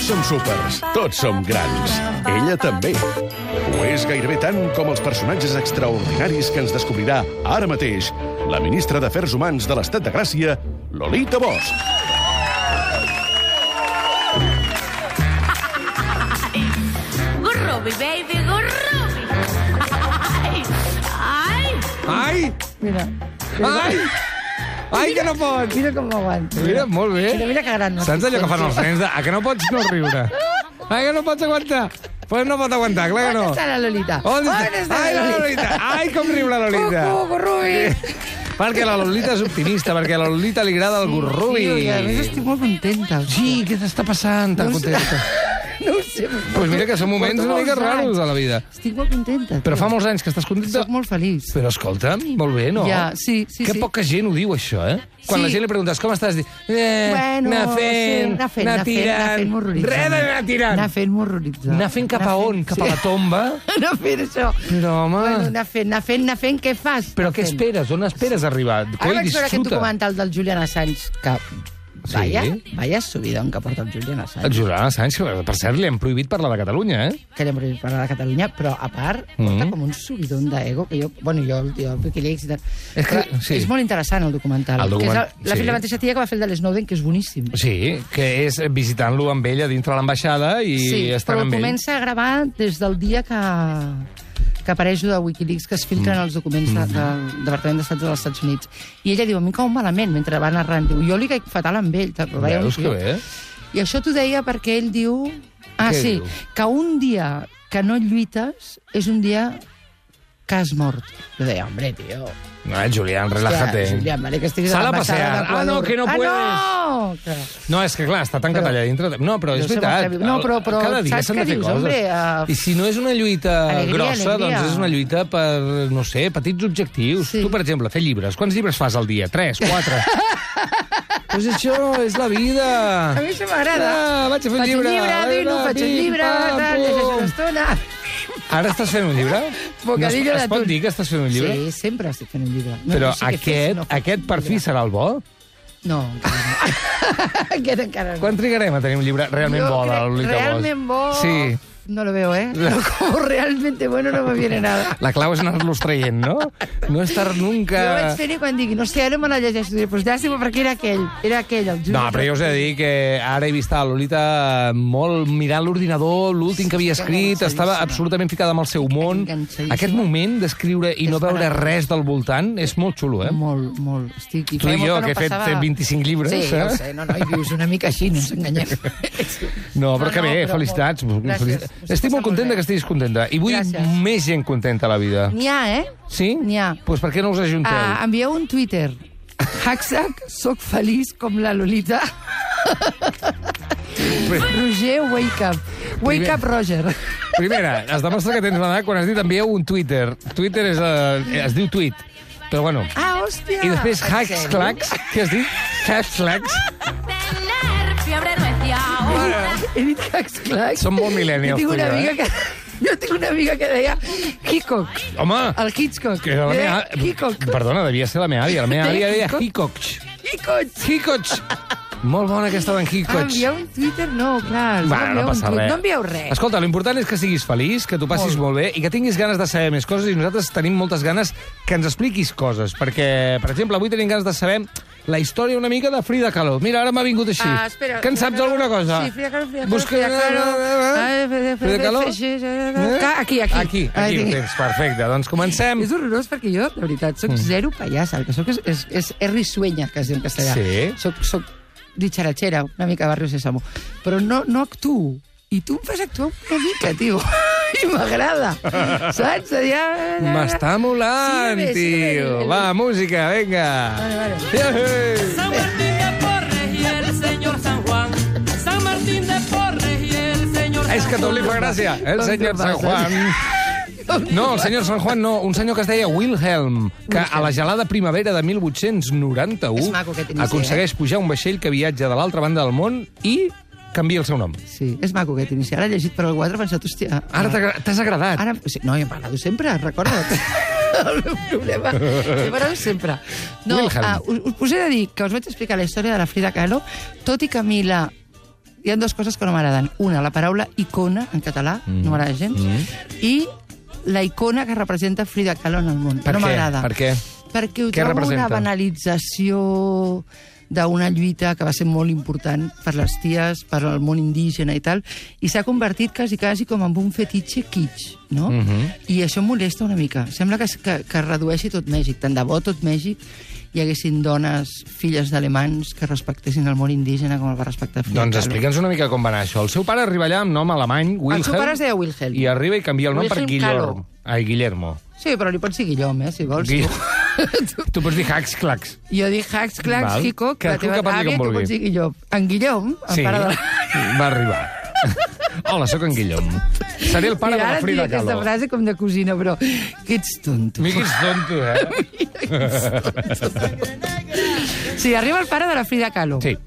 som súpers, tots som grans. Ella també. Ho és gairebé tant com els personatges extraordinaris que ens descobrirà ara mateix la ministra d'Afers Humans de l'Estat de Gràcia, Lolita Bosch. Gurrubi, baby, gurrubi. Ai! Ai! Mira. Ai! Ai, que no pots! Mira com m'aguanto. Mira, molt bé. Mira que gran. Saps allò que fan els nens? A que no pots no riure? Ai, que no pots aguantar? Pues no pot aguantar, clar que no. On està la Lolita? On està? Ai, la Lolita! Ai, com riu la Lolita! Gurrubi! Perquè la Lolita és optimista, perquè a la Lolita li agrada el gurrubi. Sí, a més estic molt contenta. Sí, què t'està passant tan contenta? No ho sé. Pues mira que són moments una mica raros a la vida. Estic molt contenta. Però fa molts anys que estàs contenta. Soc molt feliç. Però escolta'm, molt bé, no? Ja, sí. Que poca gent ho diu, això, eh? Quan la gent li preguntes com estàs, diu... Bueno, anar fent m'horroritzant. Res d'anar tirant. Anar fent m'horroritzant. Anar fent cap a on? Cap a la tomba? Anar fent això. Però, home... Bueno, anar fent, què fas? Però què esperes? On esperes arribar? Ara vaig veure aquest documental del Julian Assange, que... Vaya subidón que porta el Julian Assange. El Julian Assange, per cert, li han prohibit parlar de Catalunya, eh? Que li han prohibit parlar de Catalunya, però a part porta com un subidón d'ego, que jo Wikileaks i tal. És molt interessant el documental. Que és la filla mateixa tia que va fer el de l'Snowden, que és boníssim. Sí, que és visitant-lo amb ella dintre l'ambaixada i estant amb ell. Sí, però comença a gravar des del dia que apareix de Wikileaks, que es filtren els documents del Departament d'Estat dels Estats Units. I ella diu, a mi cau malament, mentre va narrant. Diu, jo li caic fatal amb ell. Veus que bé? I això t'ho deia perquè ell diu... que un dia que no lluites és un dia que has mort. Jo deia, hombre, tio... No, Julián, relájate. Julián, vale, que estiguis a l'ambaixada. Ah, no, que no puedes. No, és que clar, està tancat allà dintre. No, però és veritat. No, però cada dia s'han de fer coses. I si no és una lluita grossa, doncs és una lluita per, no sé, petits objectius. Tu, per exemple, fer llibres. Quants llibres fas al dia? 3, 4? Pues això és la vida. A mi això m'agrada. Vaig a fer un llibre. Faig un llibre, llegeixo una estona. Ara estàs fent un llibre? Bocadillo es pot dir que estàs fent un llibre? Sí, sempre estic fent un llibre. Però aquest per fi serà el bo? No, encara no. Aquest encara no. Quan trigarem a tenir un llibre realment bo de la Lolita Bosch? Realment bo... Sí. No lo veo, ¿eh? No, como realmente bueno no me viene nada. La clau és anar-los traient, no? No estar nunca... Jo vaig fer-hi quan digui, no sé, ara me la llegeixo. Diré, pues llàstima, perquè era aquell, el Juli. No, però jo us he de dir que ara he vist a la Lolita molt mirant l'ordinador, l'últim que havia escrit, estava absolutament ficada en el seu món. Aquest moment d'escriure i no veure res del voltant és molt xulo, eh? Molt, molt. Estic... Tu i jo, que he fet 25 llibres. Sí, ja ho sé, no, i vius una mica així, no ens enganyem. No, però que bé, felicitats. Gràcies. Estic molt contenta que estiguis contenta. I vull més gent contenta a la vida. N'hi ha, eh? Sí? N'hi ha. Doncs per què no us ajunteu? Envieu un Twitter. # soc feliç com la Lolita. Roger, wake up. Wake up, Roger. Primera, es demostra que tens l'edat quan has dit envieu un Twitter. Twitter es diu tweet. Però bueno. Ah, hòstia. I després #clax. Què has dit? #clax. He dit #clax. Som molt millennials. Jo tinc una amiga que deia Hitchcock. Home! El Hitchcock. Hitchcock. Perdona, devia ser la meva àvia. La meva àvia deia Hitchcock. Hitchcock. Molt bona aquesta d'en Hitchcock. Envieu un Twitter? No, clar. No passa res. No envieu res. Escolta, l'important és que siguis feliç, que t'ho passis molt bé i que tinguis ganes de saber més coses, i nosaltres tenim moltes ganes que ens expliquis coses, perquè, per exemple, avui tenim ganes de saber la història una mica de Frida Kahlo. Mira, ara m'ha vingut així. Espera. Que en saps alguna cosa? Sí, Frida Kahlo. Frida Kahlo. Aquí. Aquí ho tens, perfecte. Doncs comencem. És horrorós perquè jo, de veritat, soc zero pallassa. El que soc és risueña, que es diu en castellà. Sí. Soc dicharachera, una mica de Barrio Sésamo. Però no actuo. I tu em fas actuar una mica, tio. I m'agrada. Saps? M'està molant, tio. Va, música, venga. Vale. San Martín de Porres y el señor San Juan. San Martín de Porres y el señor San Juan. És que a tot li fa gràcia, el senyor San Juan. No, el senyor San Juan no, un senyor que es deia Wilhelm, que a la gelada primavera de 1891 aconsegueix pujar un vaixell que viatja de l'altra banda del món i canvia el seu nom. Sí, és maco aquest inicial. Ara he llegit per el 4 i he pensat, hòstia... Ara t'has agradat. Ara, no, he parlat sempre, recorda't. El meu problema, he parlat sempre. No, us he de dir que us vaig explicar la història de la Frida Kahlo, tot i que a mi hi ha dues coses que no m'agraden. Una, la paraula icona, en català, no m'agrada gens, i la icona que representa Frida Kahlo en el món. Per no què? m'agrada. Per què? Perquè ho Què trobo representa? una banalització d'una lluita que va ser molt important per les ties, per al món indígena i tal, i s'ha convertit quasi com en un fetitxe kitsch, no? I això em molesta una mica. Sembla que redueixi tot Mèxic. Tant de bo tot Mèxic hi haguessin dones, filles d'alemans, que respectessin el món indígena com el va respectar Frida Doncs Kahlo. explica'ns una mica com va anar això. El seu pare arriba allà amb nom alemany, Wilhelm. El seu pare es deia Wilhelm. I arriba i canvia el nom per Wilhelm Guillermo. Kahlo. Guillermo. Sí, però li pots dir Guillaume, si vols. Tu pots dir Hax-Clax. Jo dic Hax, Clax, Val. Hickok, Que la tu teva que parli àvia, com tu vulgui. pots dir Guillaume. En Guillaume, el Sí, pare de la... va arribar. Hola, sóc en Guillaume. Seré el pare de la Frida Ara et dic aquesta Kahlo. frase com de cosina, però que ets tonto. Mira que ets tonto, Sí, arriba el pare de la Frida Kahlo. Sí.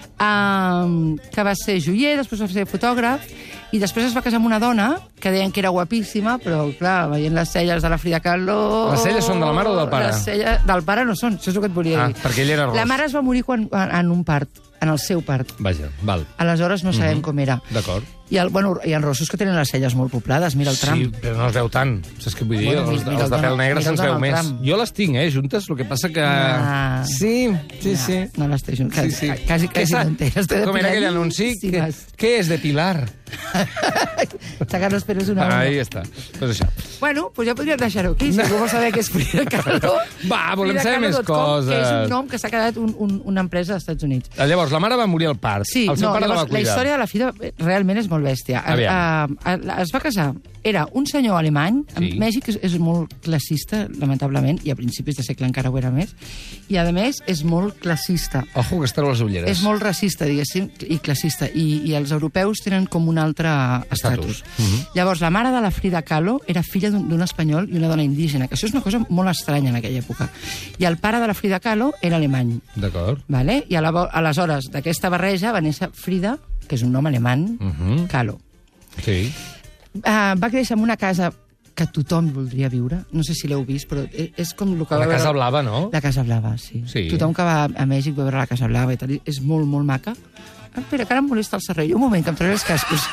Que va ser joier, després va ser fotògraf, i després es va casar amb una dona que deien que era guapíssima, però, clar, veient les celles de la Frida Kahlo... Les celles són de la mare o del pare? Les celles del pare no són, això és el que et volia dir. perquè ell era ros. La mare es va morir en un part, en el seu part. Vaja, val. Aleshores no sabem com era. D'acord. Hi ha rossos que tenen les celles molt poblades, mira el tram. Sí, però no es veu tant. Saps què vull dir? Bueno, Els mira el de pèl Donald- negre mira el se'ns veu Donald més. Trump. Jo les tinc, juntes, el que passa que... Ah. Sí. No les té juntes. Sí, sí. Quasi no en té. Com era aquell anunci? Què és de Pilar? Sacar los pelos d'una Ahí una. està. Pues això. Bueno, pues ja podríem deixar-ho aquí. Si algú vol saber què és Frida Kahlo... Va, volem saber més FridaKahlo.com, coses. Que és un nom que s'ha quedat una empresa dels Estats Units. Llavors, la mare va morir al part. Sí, el seu pare la va llavors, cuidar. la història de la Frida realment és molt bèstia. Es va casar, era un senyor alemany, Sí. Mèxic és molt classista, lamentablement, i a principis de segle encara ho era més, i a més és molt classista. Ojo, que es treu les ulleres. És molt racista, diguéssim, i classista, i els europeus tenen com un altre estatus. Llavors, la mare de la Frida Kahlo era filla d'un espanyol i una dona indígena, que això és una cosa molt estranya en aquella època. I el pare de la Frida Kahlo era alemany. D'acord. Vale? I aleshores, d'aquesta barreja va néixer Frida, que és un nom alemany, Kahlo. Sí. Va créixer en una casa que tothom voldria viure. No sé si l'heu vist, però és com el que va La veure... Casa Blava, no? La Casa Blava, sí. Sí. Tothom que va a Mèxic va veure la Casa Blava i tal, és molt, molt maca. Espera, que ara em molesta el serrell. Un moment, que em trauré els cascos.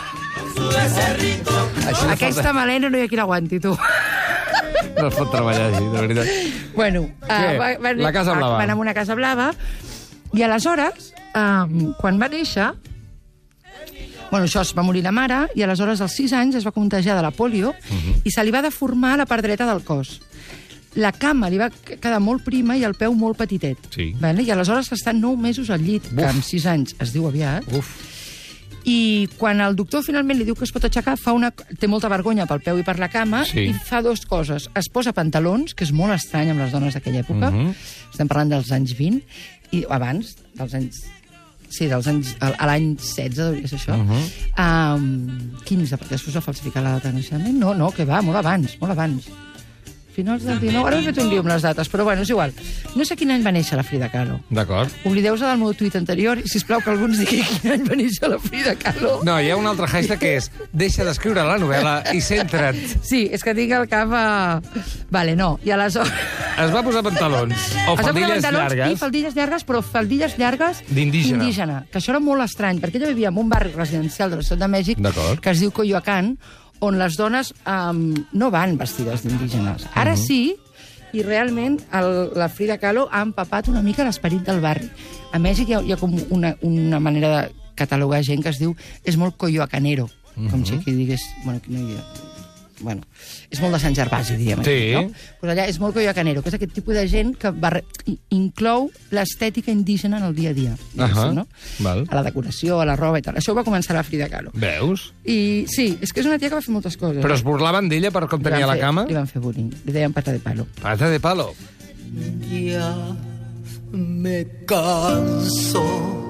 Aquesta melena no hi ha qui l'aguanti, tu. No es pot treballar així, de veritat. Bueno, Què? La Casa Blava. Van a una Casa Blava i aleshores, quan va néixer, bueno, això es va morir la mare i aleshores als 6 anys es va contagiar de la polio i se li va deformar la part dreta del cos. La cama li va quedar molt prima i el peu molt petitet. Sí. Vale? I aleshores està 9 mesos al llit, que amb 6 anys es diu aviat. Uf. I quan el doctor finalment li diu que es pot aixecar, té molta vergonya pel peu i per la cama, Sí. i fa 2 coses. Es posa pantalons, que és molt estrany amb les dones d'aquella època, estem parlant dels anys 20, i abans, dels anys... Sí, dels anys... A l'any 16, devia ser això. 15, perquè després va falsificar la data de naixement. No, que va, molt abans, molt abans. Finals del 19, ara he fet un lío amb les dates, però bueno, és igual. No sé quin any va néixer la Frida Kahlo. D'acord. Oblideu-vos del meu tuit anterior i sisplau que algú ens digui quin any va néixer la Frida Kahlo. No, hi ha un altre hashtag que és deixa d'escriure la novel·la i centra't. Sí, és que tinc el cap a... Vale, no, i aleshores... Es va posar pantalons o Es va posar faldilles pantalons llargues. I faldilles llargues, però faldilles llargues D'indígena. Que això era molt estrany, perquè ella vivia en un barri residencial de la ciutat de Mèxic D'acord. que es diu Coyoacán, on les dones no van vestides d'indígenes. Ara sí, i realment la Frida Kahlo ha empapat una mica l'esperit del barri. A Mèxic hi ha com una manera de catalogar gent que es diu és molt coyoacanero, com si aquí digués... Bueno, aquí no hi ha... Bueno, és molt de Sant Gervasi, diguem. Sí. Aquí, no? Pues allà és molt coyoacanero, que és aquest tipus de gent que inclou l'estètica indígena en el dia a dia. No? Val. A la decoració, a la roba i tal. Això ho va començar la Frida Kahlo. Veus? I sí, és que és una tia que va fer moltes coses. Però es burlaven d'ella per com tenia la cama? Li van fer bullying. Li deien pata de palo. Pata de palo. Ya me canso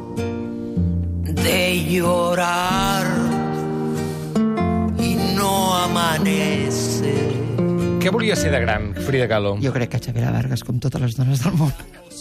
de llorar y no amanece. Què volia ser de gran, Frida Kahlo? Jo crec que Xavier Vargas, com totes les dones del món.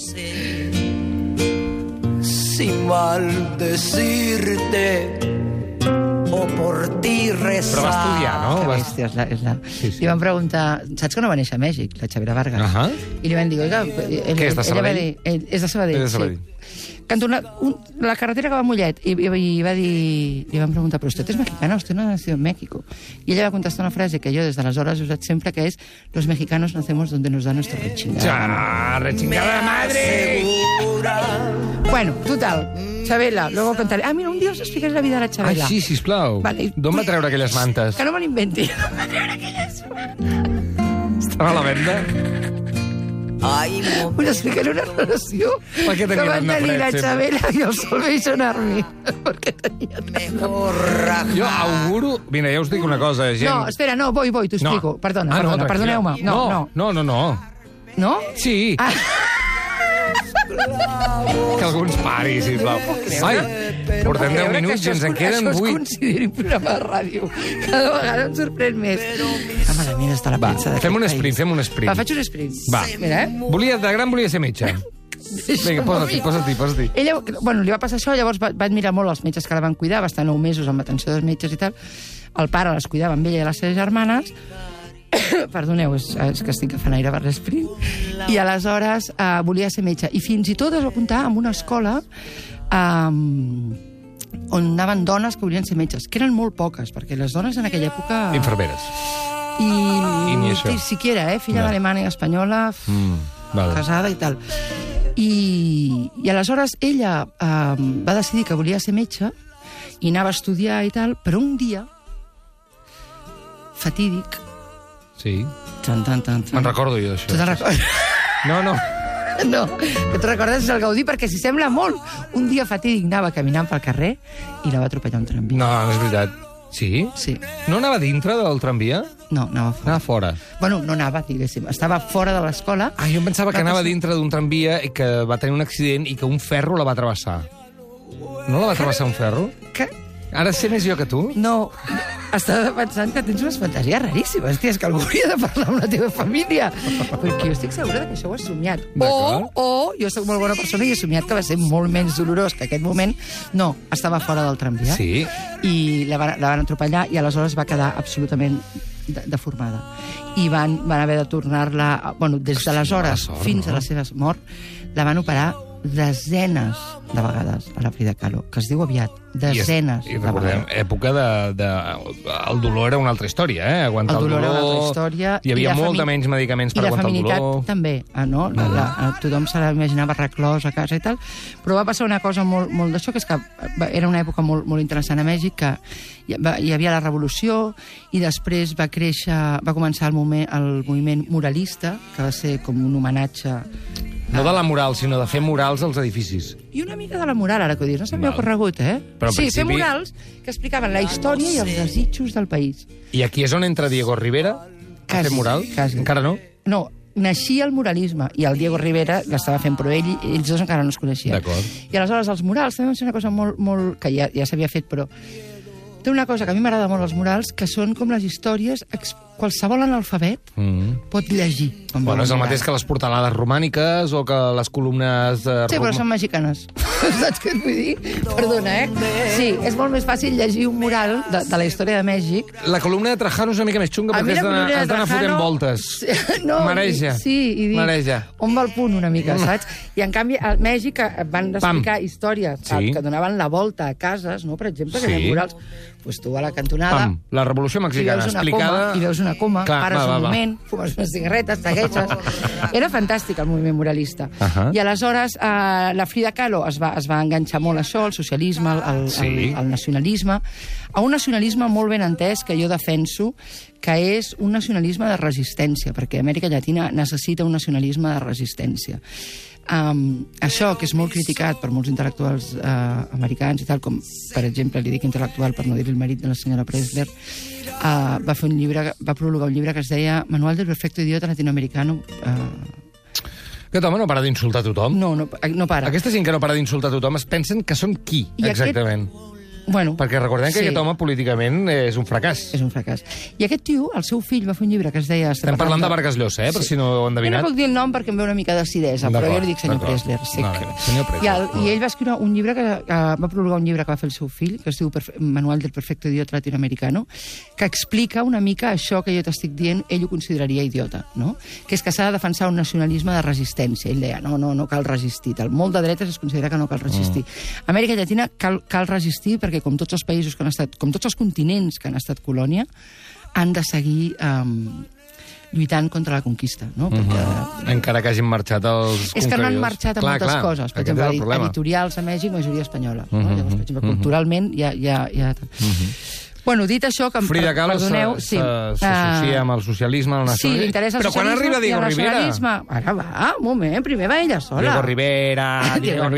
Si maldecirte o por ti rezar. Però va estudiar, no? Que bèstia, és la... Sí. Li van preguntar... Saps que no va néixer a Mèxic, la Xaviera Vargas? I li van dir, oiga... Què és, de Sabadell? És de Sabadell, És de Sabadell. sí. la carretera que va a Mollet, i va dir... Li van preguntar, però usted es mexicana, usted no ha nacido en México. I ella va contestar una frase que jo des d'aleshores he usat sempre, que és: los mexicanos nacemos donde nos da nuestra rechingada. Ja, rechingada madre! Bueno, total, Chabela, luego contaré. Ah, mira, un dia us explicaré la vida de la Chabela. Ah, sí, sisplau. Vale. D'on va treure aquelles mantes? Que no me l'inventi. D'on va treure aquelles mantes? Estava a la venda? Us explicaré una relació Per què que tenia van tant de tenir fred, la sempre? Chabela i el Salvation Army. Perquè tenia tant... Jo auguro... Mira, ja us dic una cosa, gent... No, espera, no, voy, t'ho explico. Perdona, tranquil·la. perdoneu-me. No. No? Sí. Ah. Que algú ens pari, sisplau. Ai, portem 10 minuts i ens en queden 8. Això es consideri un programa de ràdio. Cada vegada em sorprèn més. Que malament està la premsa d'aquest Fem un país. sprint, fem un sprint. Va, faig un sprint. Va. Mira, De gran volia ser metge. Vinga, posa-t'hi. Ella, bueno, li va passar això, llavors va admirar molt els metges que la van cuidar, va estar 9 mesos amb atenció dels metges i tal. El pare les cuidava amb ella i les seves germanes. Perdoneu, és que estic agafant aire per l'esprint. I aleshores volia ser metge. I fins i tot es va apuntar en una escola on anaven dones que volien ser metges, que eren molt poques, perquè les dones en aquella època... Infermeres. I ni això. Siquiera, filla d'alemana i espanyola, Vale. casada i tal. I aleshores ella va decidir que volia ser metge i anava a estudiar i tal, però un dia fatídic... Sí. Me'n recordo jo, d'això. Tu te'n recordes? No. No, que tu recordes el Gaudí, perquè si sembla molt. Un dia fatídic anava caminant pel carrer i la va atropellar un tramvia. No, és veritat. Sí? Sí. No anava dintre del tramvia? No, anava fora. Anava fora. Bueno, no anava, diguéssim. Estava fora de l'escola. Ah, jo em pensava que anava dintre d'un tramvia i que va tenir un accident i que un ferro la va travessar. No la va travessar un ferro? Que... Ara sé més jo que tu? No, estava pensant que tens unes fantasies raríssimes, tia, és que algú hauria de parlar amb la teva família. Perquè jo estic segura que això ho has somiat. O jo soc molt bona persona i he somiat que va ser molt menys dolorós que aquest moment. No, estava fora del tramvia. Sí. I la van atropellar i aleshores va quedar absolutament deformada. I van haver de tornar-la... Bueno, des d'aleshores fins a la seva mort, la van operar desenes de vegades a la Frida Kahlo, que es diu aviat, desenes I de recordem, vegades. època el dolor era una altra història, Aguantar el dolor... era una altra història. Hi havia molta menys medicaments per aguantar el dolor. I la feminitat també, no? Tothom se l'imaginava reclòs a casa i tal, però va passar una cosa molt d'això, que és que era una època molt interessant a Mèxic, que hi havia la revolució i després va començar el moviment muralista, que va ser com un homenatge... No de la moral, sinó de fer murals als edificis. I una mica de la moral, ara que ho dius. No s'havia ocorregut, Però sí, fer murals que explicaven la història i els desitjos del país. I aquí és on entra Diego Rivera a fer mural? Quasi. Encara no? No, naixia el muralisme i el Diego Rivera l'estava fent, però ells dos encara no es coneixien. D'acord. I aleshores els murals també van ser una cosa molt que ja s'havia fet, però té una cosa que a mi m'agrada molt els murals, que són com les històries, qualsevol analfabet pot llegir. Bueno, és el mateix que les portalades romàniques o que les columnes... Sí, però són mexicanes. Saps què et vull dir? Perdona, Sí, és molt més fàcil llegir un mural de la història de Mèxic. La columna de Trajano és una mica més xunga perquè has d'anar fotent voltes. No, Mareja. Sí, i dic, Mareja. on va el punt una mica, saps? I en canvi, a Mèxic van explicar històries que donaven la volta a cases, no? Per exemple, que eren murals. Doncs tu a la cantonada... Pam, la revolució mexicana explicada... I veus una coma, pares un moment, fumes unes cigarretes, segueixes... Era fantàstic el moviment muralista. I aleshores la Frida Kahlo es va enganxar molt a això, al socialisme, al nacionalisme, a un nacionalisme molt ben entès que jo defenso, que és un nacionalisme de resistència, perquè Amèrica Llatina necessita un nacionalisme de resistència. Això, que és molt criticat per molts intel·lectuals americans i tal, com, per exemple, li dic intel·lectual per no dir el marit de la senyora Pressler, va fer un llibre, va prologar un llibre que es deia Manual del perfecto idiota latinoamericano. Aquest home no para d'insultar tothom. No para. Aquesta gent que no para d'insultar tothom es pensen que són qui, exactament? Bueno, Perquè recordem que sí. aquest home políticament és un fracàs. És un fracàs. I aquest tio, el seu fill, va fer un llibre que es deia... Estem parlant de Vargas Llosa, per si no ho heu Jo no endevinat. puc dir el nom perquè em ve una mica d'acidesa, però jo li dic senyor D'acord. Pressler. Sí. Senyor Pressler. I ell va escriure un llibre que va prologar un llibre que va fer el seu fill, que es diu Manual del perfecto idiota latinoamericano, que explica una mica això que jo t'estic dient, ell ho consideraria idiota, no? Que és que s'ha de defensar un nacionalisme de resistència. Ell deia, no cal resistir. Molt de dretes es considera que no cal resistir. A Amèrica Llatina cal resistir perquè, com tots els països que han estat, com tots els continents que han estat colònia, han de seguir lluitant contra la conquista, no? Perquè, Encara que hagin marxat els és que no han conqueridors. marxat a moltes coses. Per Aquest exemple, és el problema. editorials a Mèxic, majoria espanyola. No? Llavors, per exemple, culturalment ja... Bueno, dit això... Que, Frida Kahlo s'associa amb el socialisme, el Sí, nacionalisme... li interessa el Però quan socialisme arriba i Diego el Rivera? nacionalisme. Ara va, un moment, primer va ella sola. Diego Rivera.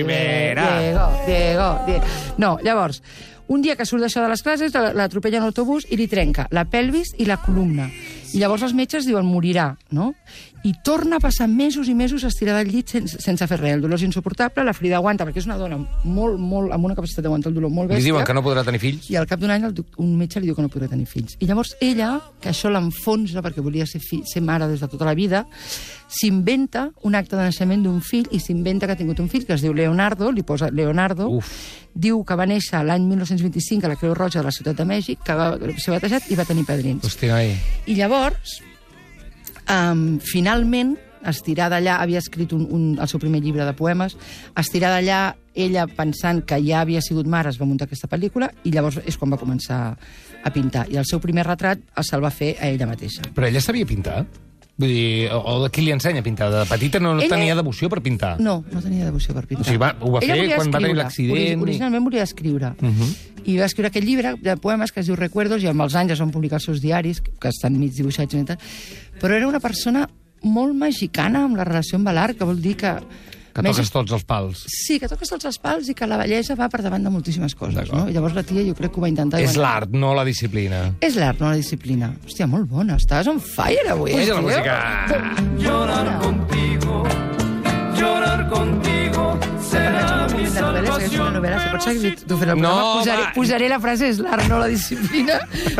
Diego. No, llavors, un dia que surt d'això de les classes, l'atropella en l'autobús i li trenca la pelvis i la columna. I llavors els metges diuen morirà, no? I torna a passar mesos i mesos estirada al llit sense fer res. El dolor és insuportable, la Frida aguanta, perquè és una dona amb una capacitat d'aguantar el dolor molt bèstia. Li diuen que no podrà tenir fills? I al cap d'un any un metge li diu que no podrà tenir fills. I llavors ella, que això l'enfonsa perquè volia ser mare des de tota la vida, s'inventa un acte de naixement d'un fill i s'inventa que ha tingut un fill que es diu Leonardo, li posa Leonardo, diu que va néixer l'any 1925 a la Creu Roja de la Ciutat de Mèxic, que va ser batejat i va tenir padrins. Hòstia, noi. I llavors, finalment, estirada allà, havia escrit el seu primer llibre de poemes, estirada allà, ella pensant que ja havia sigut mare, es va muntar aquesta pel·lícula, i llavors és quan va començar a pintar. I el seu primer retrat se'l va fer a ella mateixa. Però ella sabia pintar? Vull dir, o de qui li ensenya a pintar? De petita no tenia devoció per pintar? No tenia devoció per pintar. O sigui, ho va fer quan va tenir l'accident? Originalment volia escriure. I va escriure aquest llibre de poemes que es diu Recuerdos, i amb els anys es van publicar els seus diaris, que estan mig dibuixats i tal. Però era una persona molt mexicana amb la relació amb l'art, que vol dir que... Que toques tots els pals. Sí, que toques tots els pals i que la bellesa va per davant de moltíssimes coses, no? I llavors la tia jo crec que ho va intentar... És l'art, no la disciplina. És l'art, no la disciplina. Hòstia, molt bona. Estàs on fire avui, Puja la música. Llorar contigo será mi És una novel·la, si pots seguir tu fent el programa, posaré la frase és l'art, no la disciplina.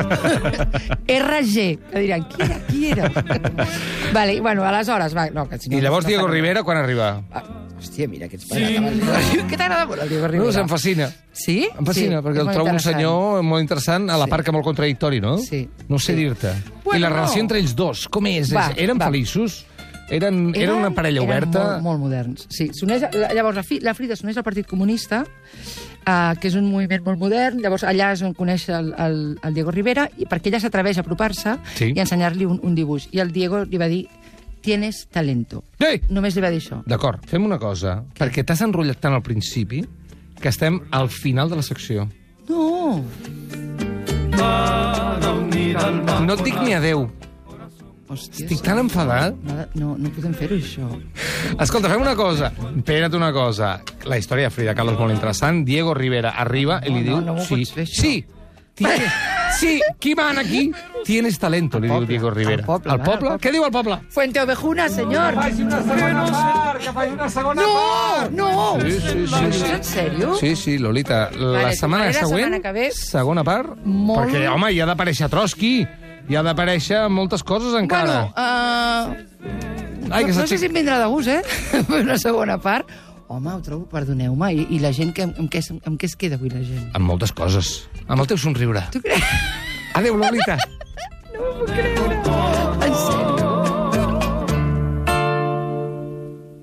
RG, que diran, qui era? Vale, bueno, aleshores... I llavors Diego Rivera, quan arriba? Hòstia, mira, que ets pagat. Què t'agrada molt el Diego Rivera? No, em fascina. Sí? Em fascina, perquè el trobo un senyor molt interessant, a la part que molt contradictori, no? Sí. No sé dir-te. I la relació entre ells dos, com és? Eren feliços? Eren una parella oberta? Eren molt moderns, sí. Llavors, la Frida s'uneix al Partit Comunista, que és un moviment molt modern. Llavors, allà és on coneix el Diego Rivera, perquè ella s'atreveix a apropar-se i ensenyar-li un dibuix. I el Diego li va dir, tienes talento. Només li va dir això. D'acord, fem una cosa, perquè t'has enrotllat tant al principi que estem al final de la secció. No! No et dic ni adeu. Hòstia, estic tan enfadat. No podem fer-ho, això. Escolta, fem una cosa. Espera't una cosa. La història de Frida Kahlo és molt interessant. Diego Rivera arriba i li diu... No m'ho pots fer, això. Sí, sí, qui mana aquí? Tienes talento, li diu Diego Rivera. El poble? Què diu el poble? Fuente Ovejuna, senyor! Que faci una segona part! Que faci una segona part! No! Sí. En sèrio? Sí, Lolita. La setmana següent, segona part, perquè, home, hi ha d'aparèixer Trotsky, hi ha d'aparèixer moltes coses encara. Bueno, no sé si em vindrà de gust, una segona part. Home, ho trobo, perdoneu-me, i la gent, amb què es queda avui la gent? Amb moltes coses. Amb el teu somriure. Tu creus? Adéu, Lolita. No m'ho puc creure. En sèrio?